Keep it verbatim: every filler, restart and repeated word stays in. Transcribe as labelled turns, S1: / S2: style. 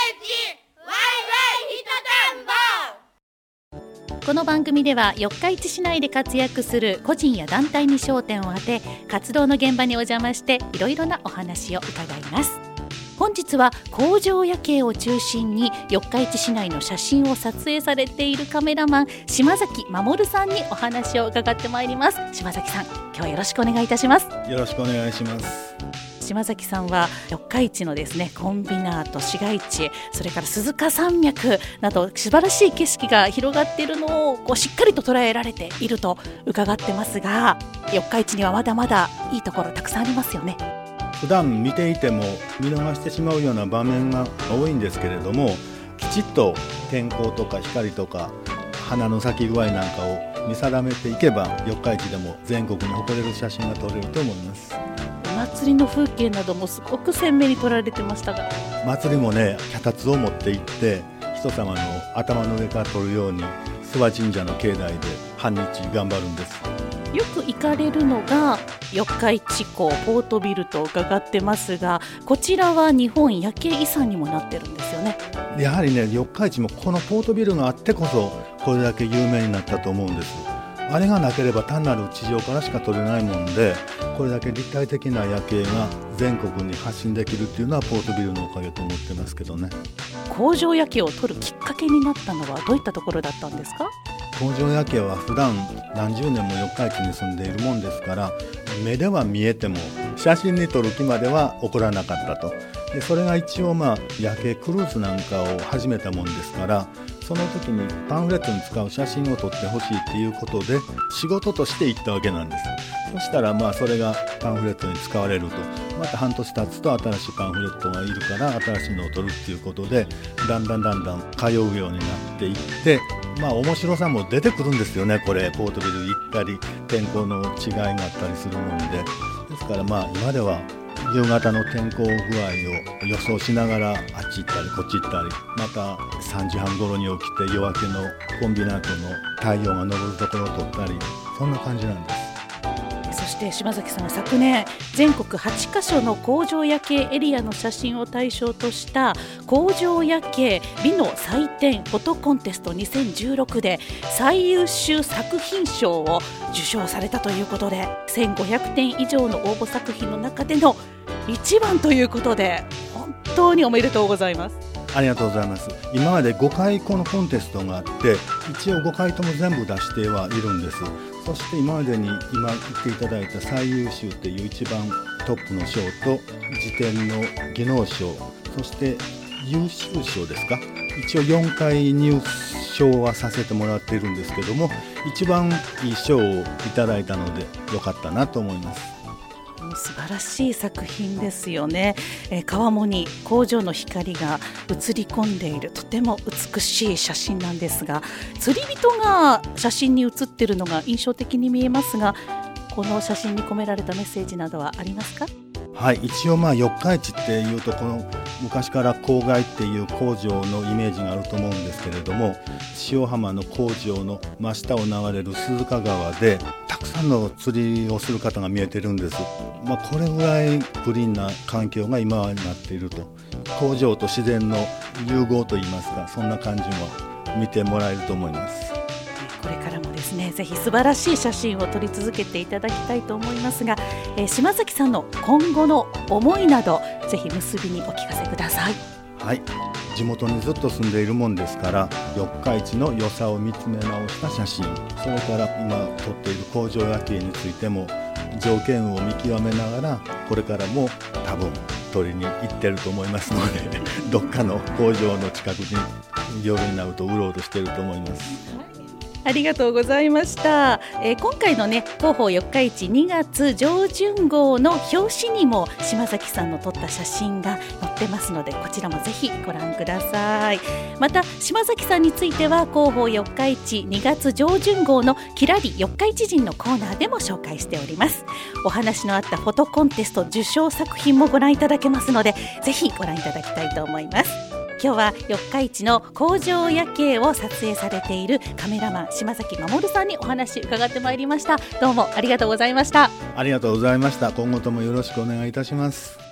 S1: この番組では四日市市内で活躍する個人や団体に焦点を当て、活動の現場にお邪魔していろいろなお話を伺います。本日は工場夜景を中心に四日市市内の写真を撮影されているカメラマン島崎守さんにお話を伺ってまいります。島崎さん、今日はよろしくお願いいたします。
S2: よろしくお願いします。
S1: 島崎さんは四日市のですねコンビナート、市街地、それから鈴鹿山脈など素晴らしい景色が広がっているのをこうしっかりと捉えられていると伺ってますが、四日市にはまだまだいいところたくさんありますよね。
S2: 普段見ていても見逃してしまうような場面が多いんですけれども、きちっと天候とか光とか花の咲き具合なんかを見定めていけば、四日市でも全国に誇れる写真が撮れると思います。
S1: お祭りの風景などもすごく鮮明に撮られてましたが、
S2: 祭りもね、脚立を持って行って人様の頭の上から撮るように諏訪神社の境内で半日頑張るんです。
S1: よく行かれるのが四日市港ポートビルと伺ってますが、こちらは日本夜景遺産にもなってるんですよね。
S2: やはりね、四日市もこのポートビルがあってこそこれだけ有名になったと思うんです。あれがなければ単なる地上からしか撮れないもんで、これだけ立体的な夜景が全国に発信できるっていうのはポートビルのおかげと思ってますけどね。
S1: 工場夜景を撮るきっかけになったのはどういったところだったんですか？
S2: 工場夜景は普段何十年も四日市に住んでいるもんですから、目では見えても写真に撮る気までは起こらなかったと。でそれが一応まあ夜景クルーズなんかを始めたもんですから、その時にパンフレットに使う写真を撮ってほしいっていうことで仕事として行ったわけなんです。そしたらまあそれがパンフレットに使われると、また半年経つと新しいパンフレットがいるから新しいのを撮るっていうことで、だんだんだんだん通うようになっていって、まあ面白さも出てくるんですよね。これポートビル行ったり天候の違いがあったりするもんで、ですからまあ今では夕方の天候具合を予想しながらあっち行ったりこっち行ったり、またさんじはん頃に起きて夜明けのコンビナートの太陽が昇るところを撮ったり、そんな感じなんです。
S1: そして島崎さんは昨年全国はちカ所の工場夜景エリアの写真を対象とした工場夜景美の祭典フォトコンテストにせんじゅうろくで最優秀作品賞を受賞されたということで、せんごひゃくてん以上の応募作品の中でのいちばんということで、本当におめでとうございます。
S2: ありがとうございます。今までごかいこのコンテストがあって、一応ごかいとも全部出してはいるんです。そして今までに今言っていただいた最優秀っていう一番トップの賞と次点の技能賞、そして優秀賞ですか、一応よんかい入賞はさせてもらっているんですけども、一番いい賞をいただいたのでよかったなと思います。
S1: 素晴らしい作品ですよね。えー、川面に工場の光が映り込んでいるとても美しい写真なんですが、釣り人が写真に写っているのが印象的に見えますが、この写真に込められたメッセージなどはありますか？
S2: はい、一応まあ四日市っていうとこの昔から郊外っていう工場のイメージがあると思うんですけれども、塩浜の工場の真下を流れる鈴鹿川でたくさんの釣りをする方が見えてるんです。まあ、これぐらいクリーンな環境が今はなっていると、工場と自然の融合といいますか、そんな感じも見てもらえると思います。
S1: これからもですね、ぜひ素晴らしい写真を撮り続けていただきたいと思いますが、えー、島崎さんの今後の思いなどぜひ結びにお聞かせください。
S2: はい、地元にずっと住んでいるもんですから、四日市の良さを見つめ直した写真、それから今撮っている工場夜景についても条件を見極めながらこれからも多分撮りに行ってると思いますのでどっかの工場の近くに夜になるとうろうろしていると思います。
S1: ありがとうございました。えー、今回のね広報四日市にがつ上旬号の表紙にも島崎さんの撮った写真が載ってますので、こちらもぜひご覧ください。また島崎さんについては広報四日市にがつ上旬号のキラリ四日市人のコーナーでも紹介しております。お話のあったフォトコンテスト受賞作品もご覧いただけますので、ぜひご覧いただきたいと思います。今日は四日市の工場夜景を撮影されているカメラマン島崎守さんにお話伺ってまいりました。どうもありがとうございました。
S2: ありがとうございました。今後ともよろしくお願いいたします。